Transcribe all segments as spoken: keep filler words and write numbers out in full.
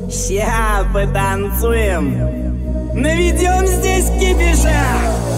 Ща потанцуем, наведем здесь кипиша.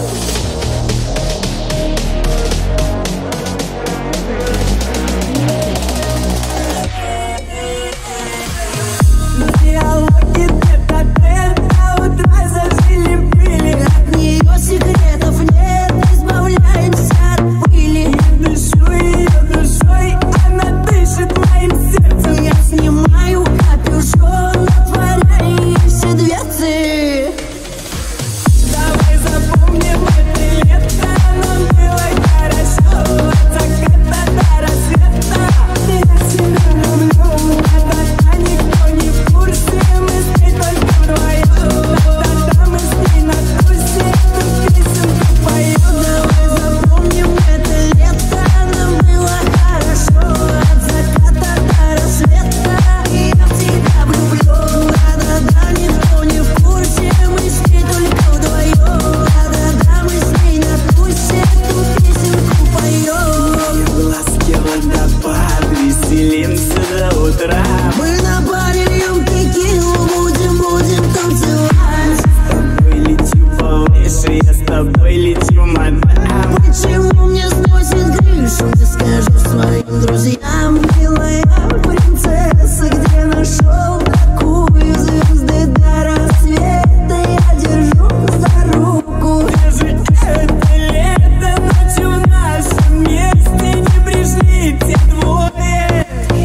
Диалоги тет-а-тет, до утра зажили пыли. От нее секретов нет, избавляемся от пыли. Я дышу ее душой, она дышит моим сердцем. Я снимаю капюшон, отворяю ей все дверцы. Давай запомним это лето, нам было хорошо. От заката до рассвета я себя люблю. Да-да-да, никто не в курсе, мы с ней только вдвоем. Да-да-да, мы с ней на тусе эту песенку поем. Давай запомним это лето, нам было хорошо. От заката до рассвета я в тебя влюблен. Да-да-да, никто не в курсе, мы с ней только вдвоем. Да-да-да, мы с ней на тусе эту песенку поем. Глазки водопад, веселимся до утра. Мы на паре льем текилу, будем, будем танцевать. С тобой лечу повыше, я с тобой лечу, мадам. Почему мне сносит крышу, не скажу своим друзьям. Милая принцесса, где нашел такую? Звезды до рассвета я держу за руку. Даже это лето, ночью в нашем месте не пришли те двое.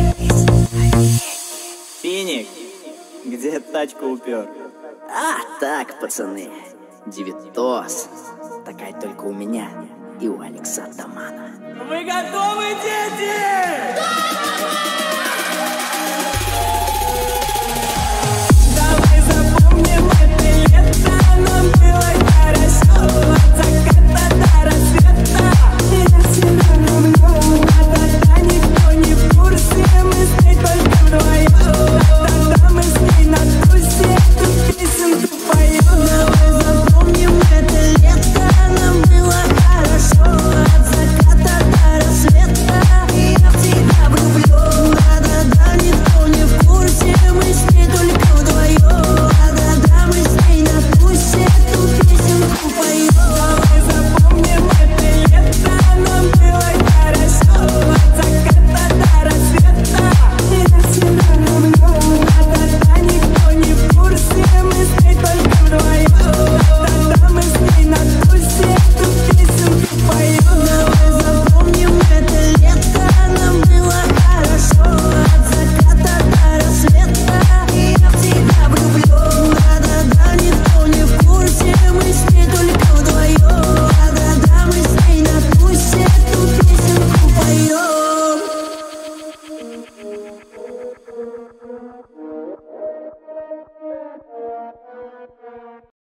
Финик, где тачку упер? А, так, пацаны, девятос. Такая только у меня и у Алекса Атамана. Вы готовы, дети?